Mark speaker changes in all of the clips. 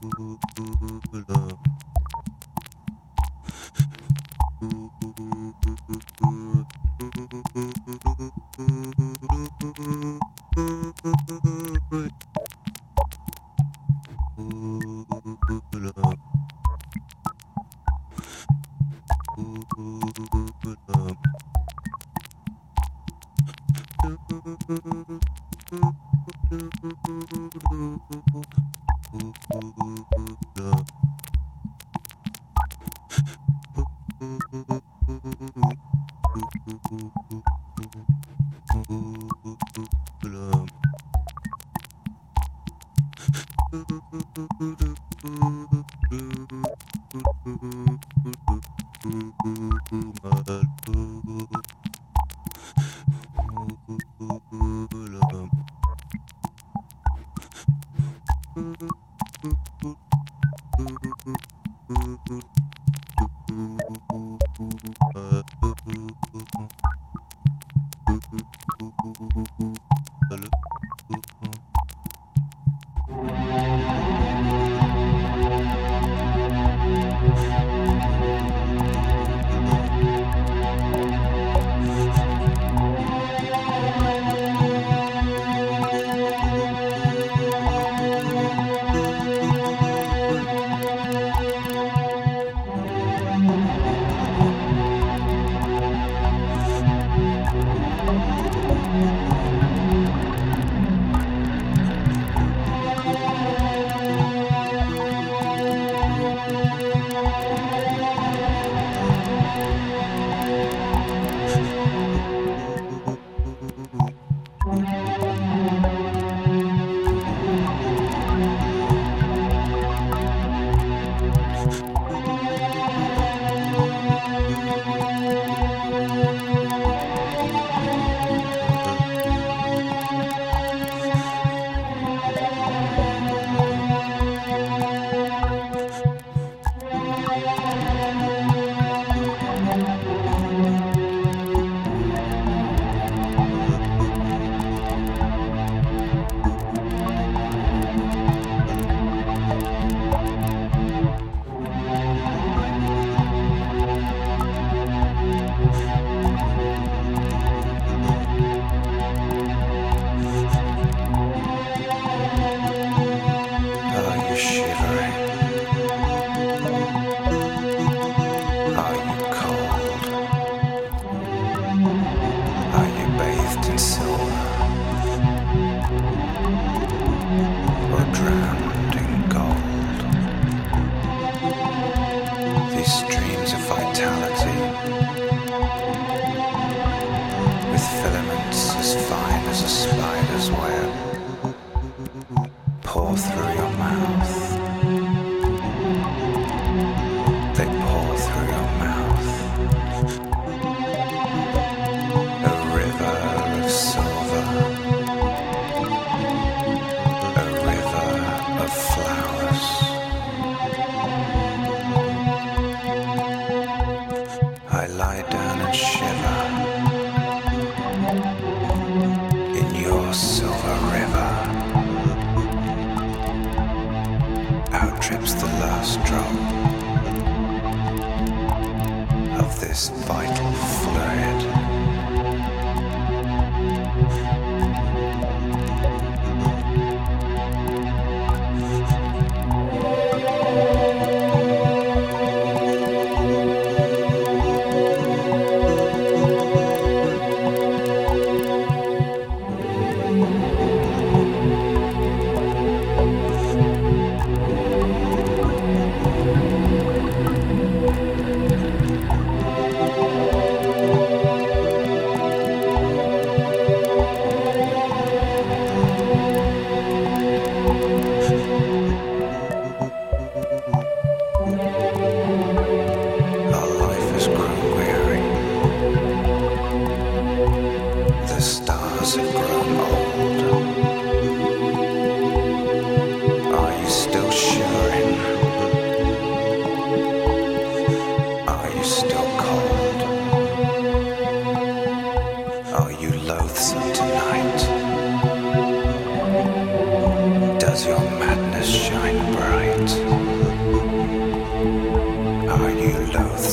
Speaker 1: Does your madness shine bright?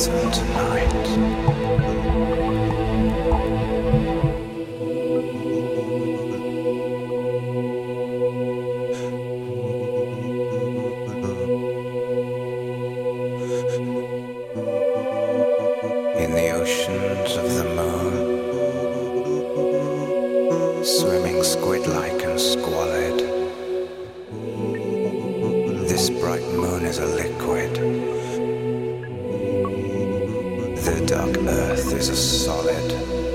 Speaker 1: listen tonight. In the oceans of the moon, swimming squid-like and squalid, this bright moon is a liquid. The dark earth is a solid.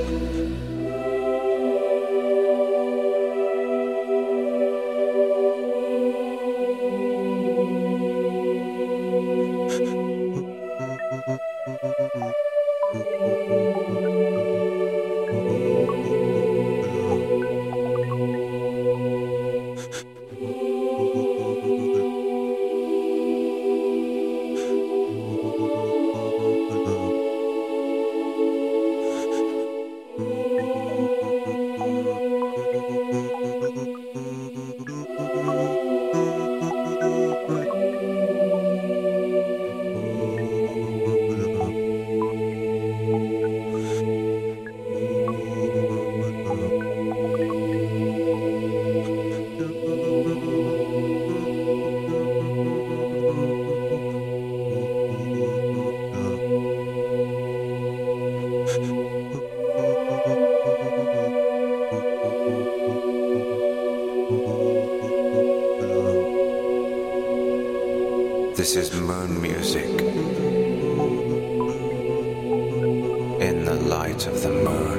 Speaker 1: This is moon music in the light of the moon.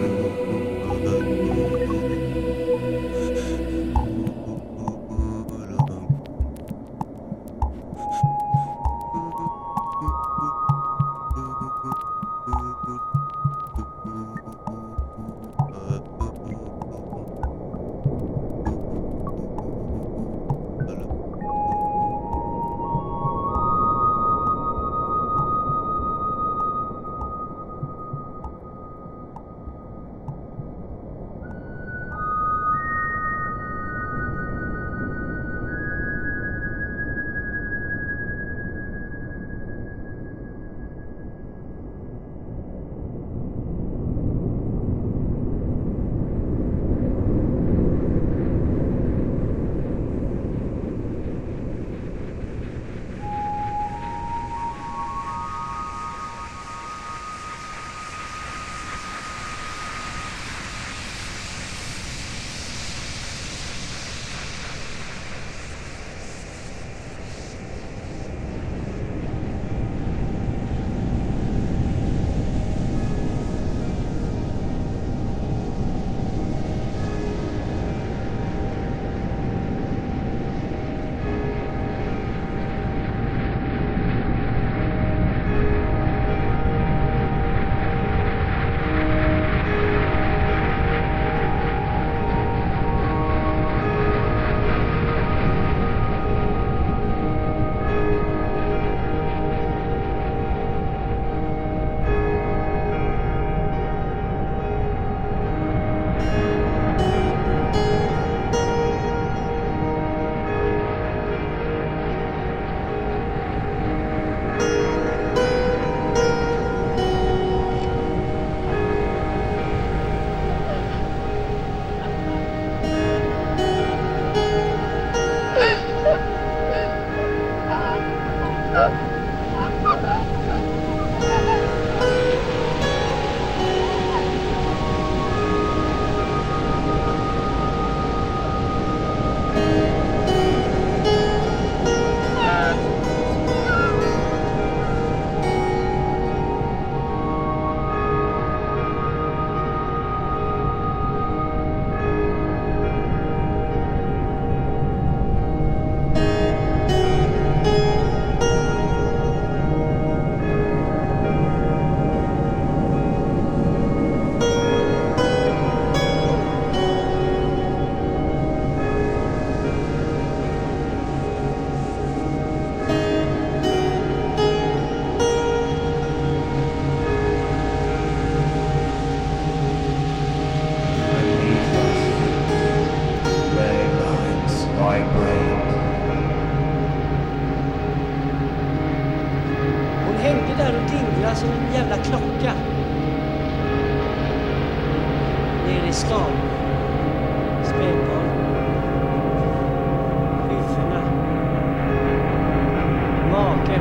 Speaker 2: spelar som en jävla klocka. Nere i stan. Spelboll. Huvudena. Magen.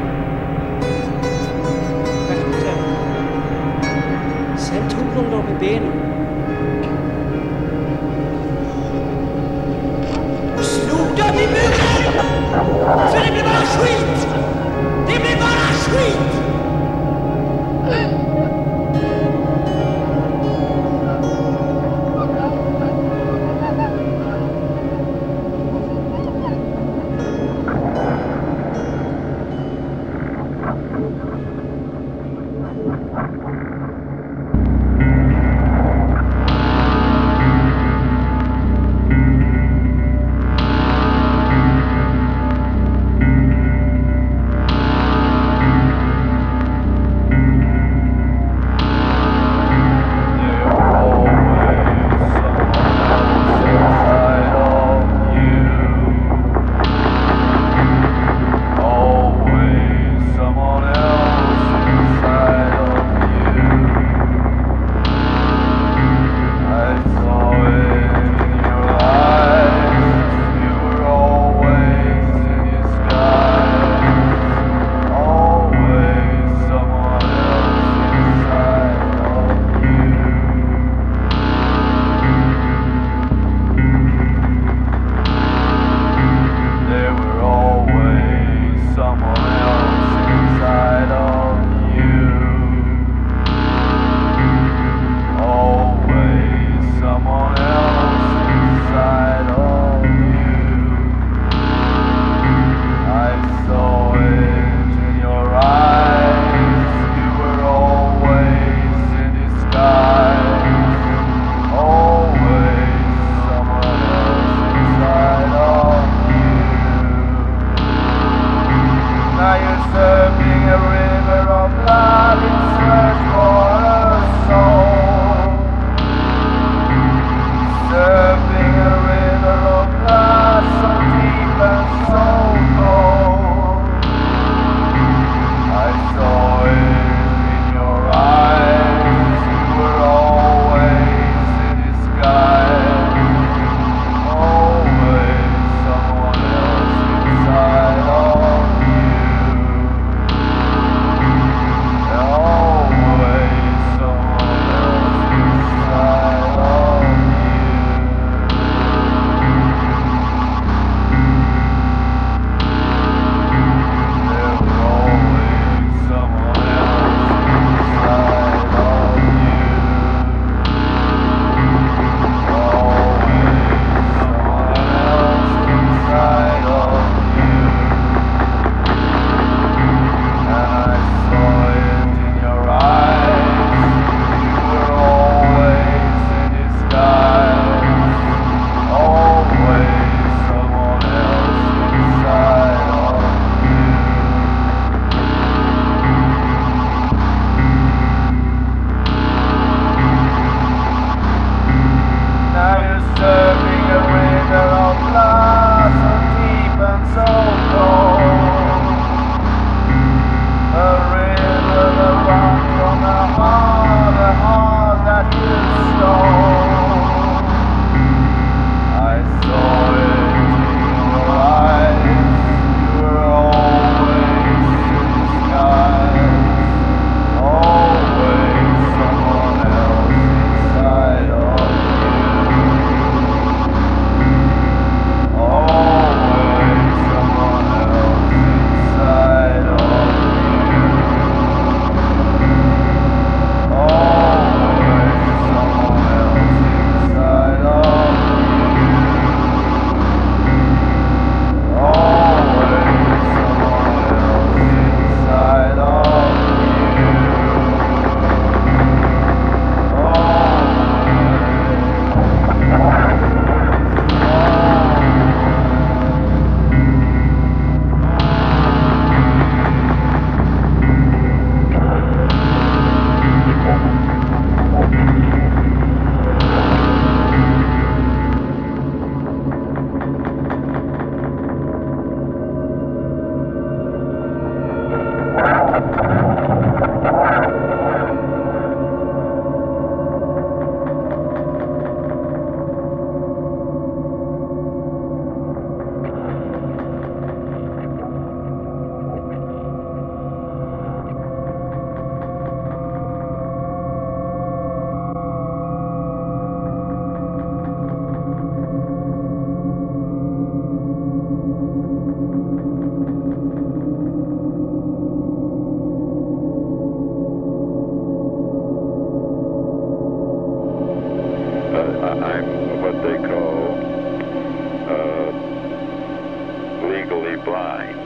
Speaker 2: Stjärten. Sen tog de dem i benen. Och slog dem i muren! Så det blev bara skit! Det blev bara skit!
Speaker 3: I'm what they call legally blind.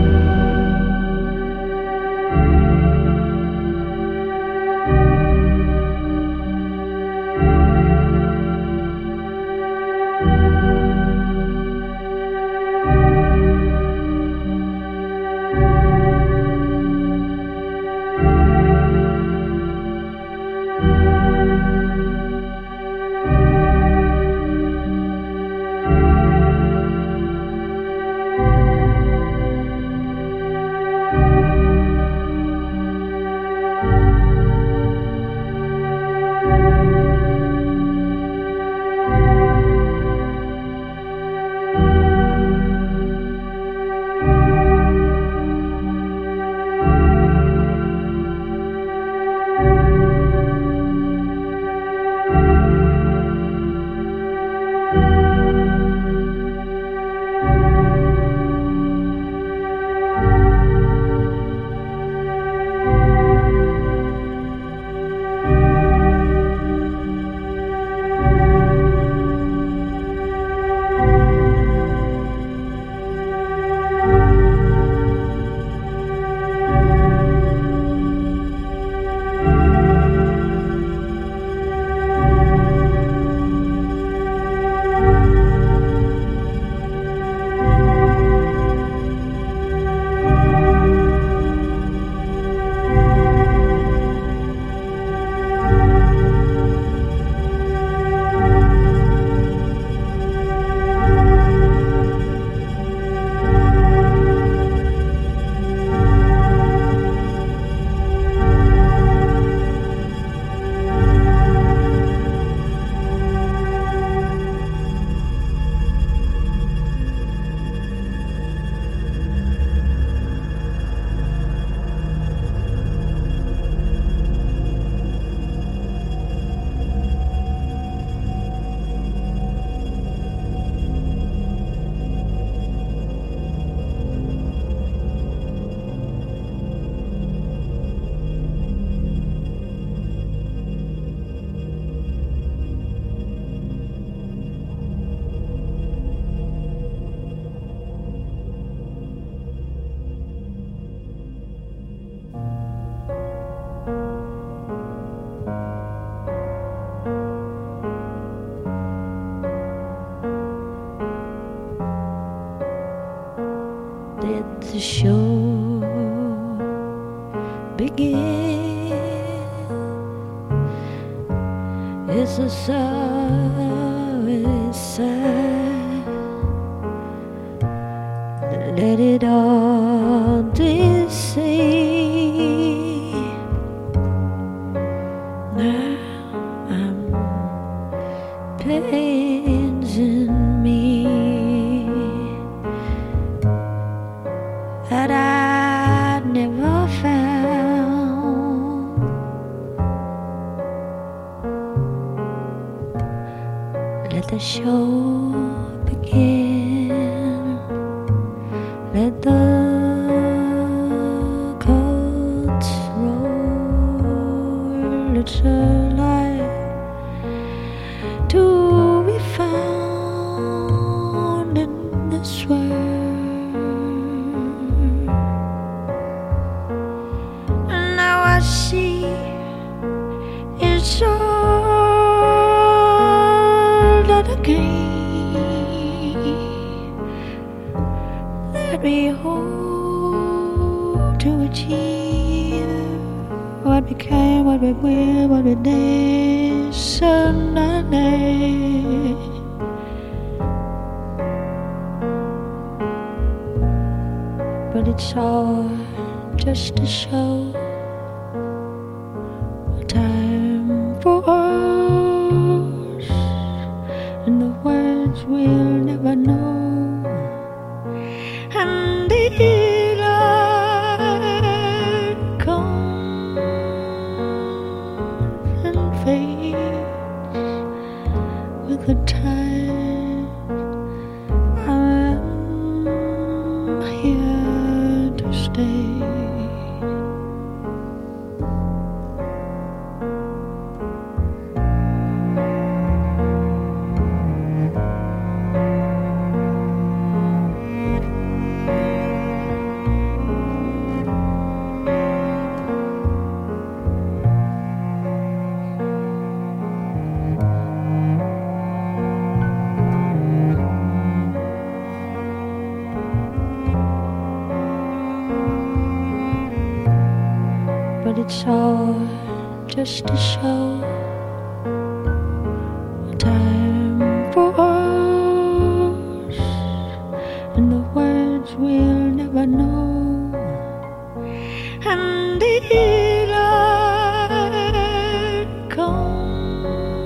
Speaker 4: The show begin. It's a sorry sign. Let it all deceive. Now I'm pains in me that I never found. Let the show begin. Let the curtains roll. It's a light to be found in this world. See, it's all that a game that we hope to achieve. What became, what we will, what we did, suddenly. But it's all just a show. Time for us, and the words we'll never know. And daylight comes and fades with the tide. I'm it's all just to show a time for us, and the words we'll never know, and the light comes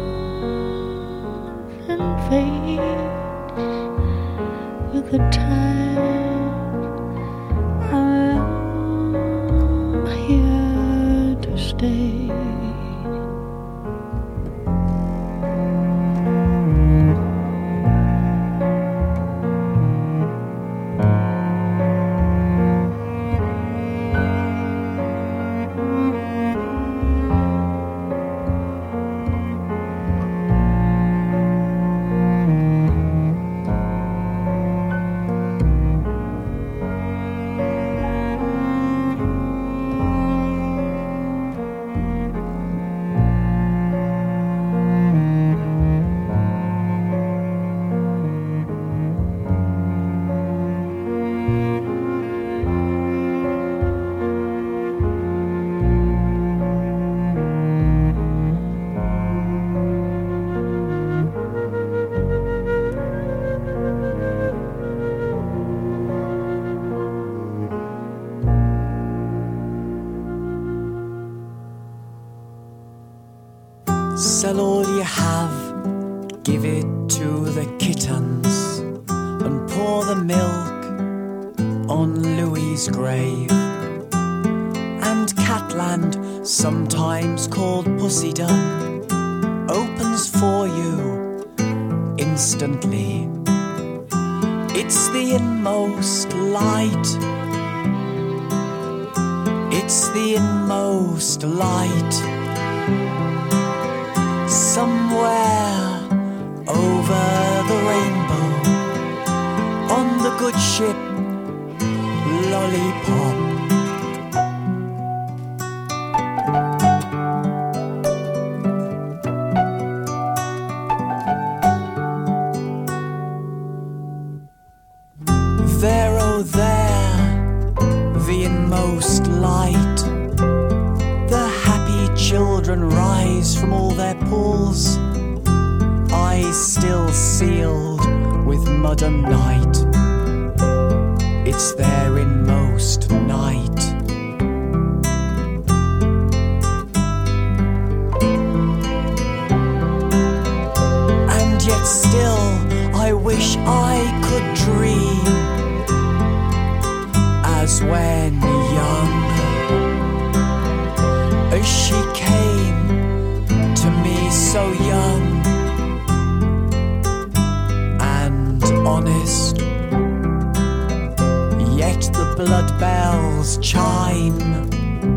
Speaker 4: and fades with the tide. I'm here to stay.
Speaker 5: Sell all you have, give it to the kittens, and pour the milk on Louis's grave. And Catland, sometimes called Pussydom, opens for you instantly. It's the inmost light. It's the inmost light. Somewhere over the rainbow, on the good ship Lollipop. There, oh there, the inmost light. The happy children rise from all their pools, eyes still sealed with mud and night. It's their inmost night. And yet still I wish I could dream as when young, as she came to me so young and honest. Yet the blood bells chime.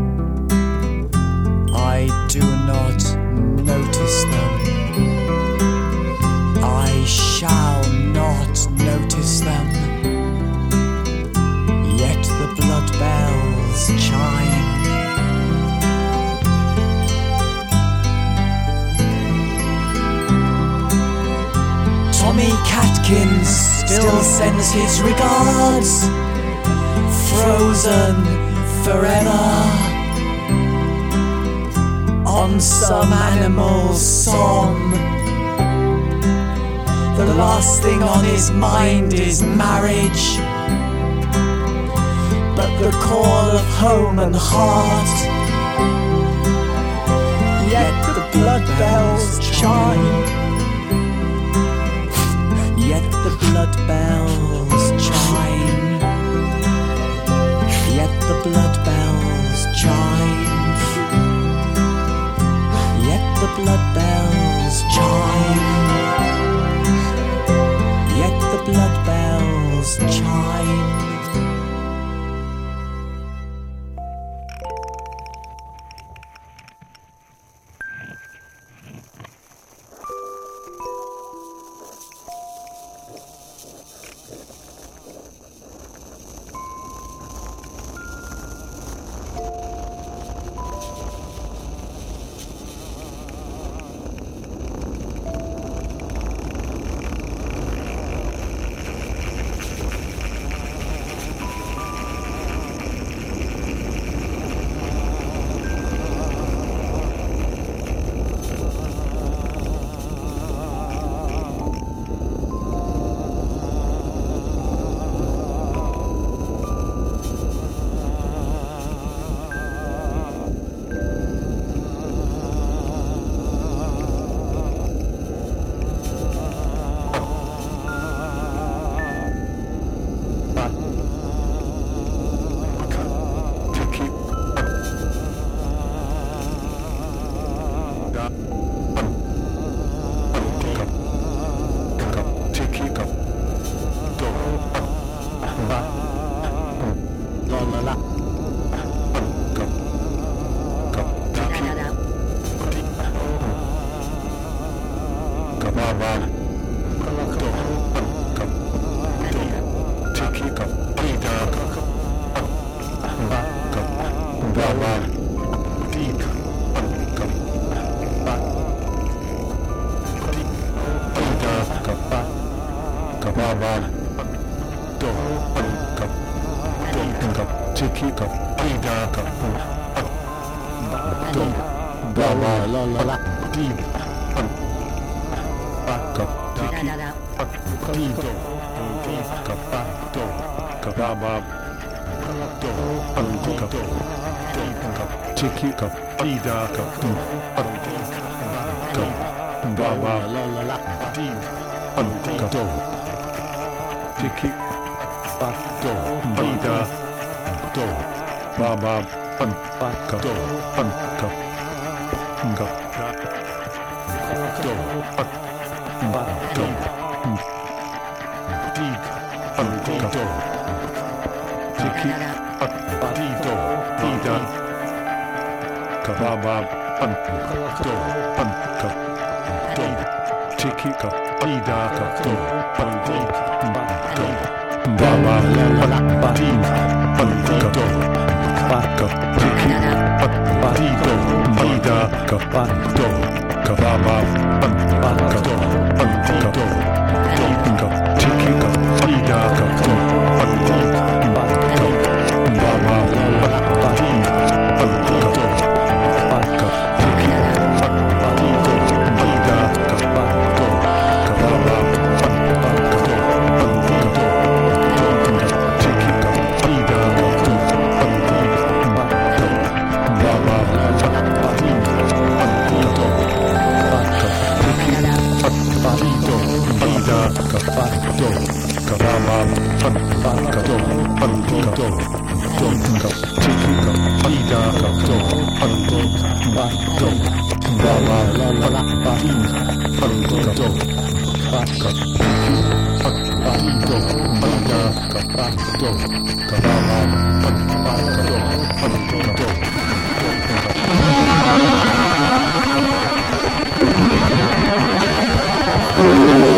Speaker 5: I do not notice them. I shall not notice them. Yet the blood bells chime. Tommy Catkins still sends his regards, frozen forever on some animal's song. The last thing on his mind is marriage, but the call of home and heart. Yet the blood bells chime. Yet the blood bells chime. Yet the blood bells chime. Yet the blood bells chime. Yet the blood bells chime.
Speaker 6: Bye.